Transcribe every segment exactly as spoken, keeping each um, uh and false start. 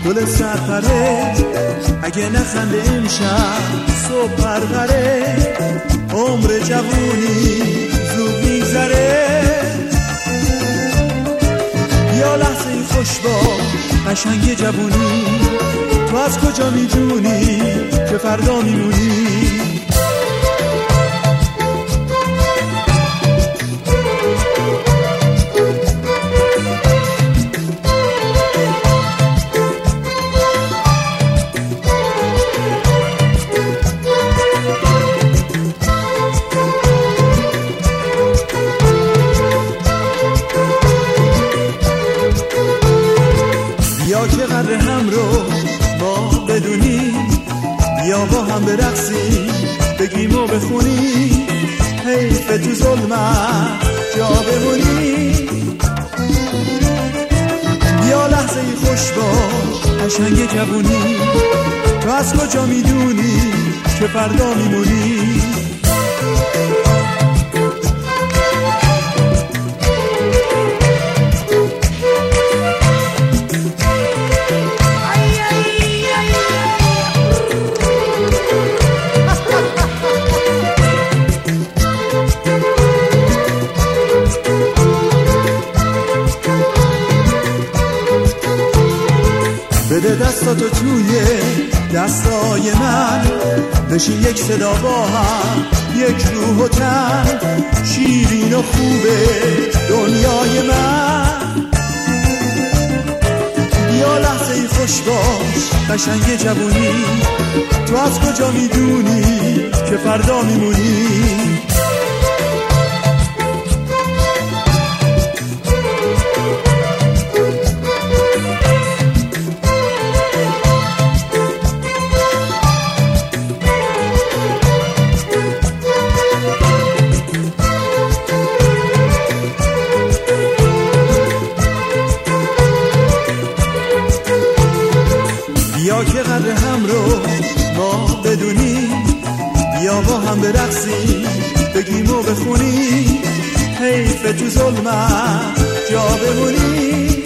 گل سرپره اگه نخنده امشب صبح پرپره عمر جوونی زود میگذره یا لحظه ای خوش باش قشنگ جوونی تو از کجا میدونی که فردا میمونی بیا که قدر هم رو ما بدونیم بیا با هم برقصیم بگیم و بخونیم حیف تو ظلمت جا بمونیم بیا لحظه ای خوش باش قشنگ جوونی تو از کجا میدونی که فردا میمونی بده دستاتو توی دستای من بشین یک صدا با هم یک روح و تن شیرین و خوبه دنیای من بیا لحظه ای خوش باش قشنگ جوونی تو از کجا میدونی که فردا میمونی بیا که قدر هم رو ما بدونیم بیا با هم برقصیم بگیم و بخونیم حیف تو ظلمت جا بمونیم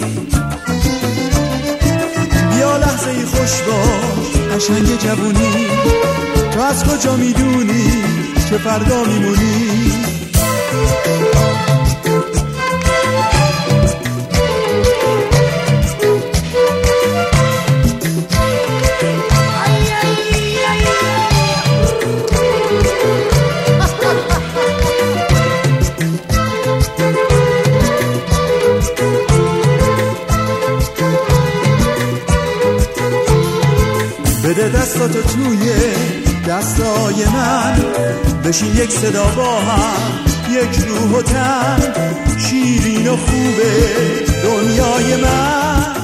بیا لحظه ای خوش باش قشنگ جوونی تو از کجا میدونی که فردا میمونی بده دستاتو توی دستای من بشین یک صدا با هم یک روح و تن شیرین و خوبه دنیای من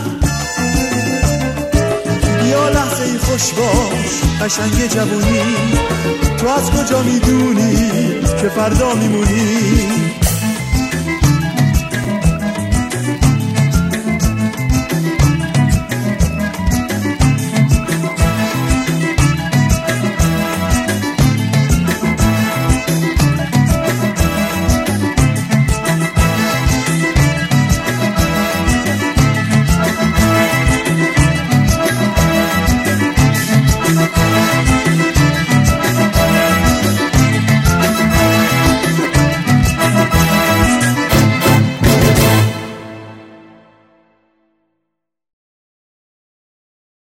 بیا لحظه ای خوش باش قشنگ جوونی تو از کجا میدونی که فردا میمونی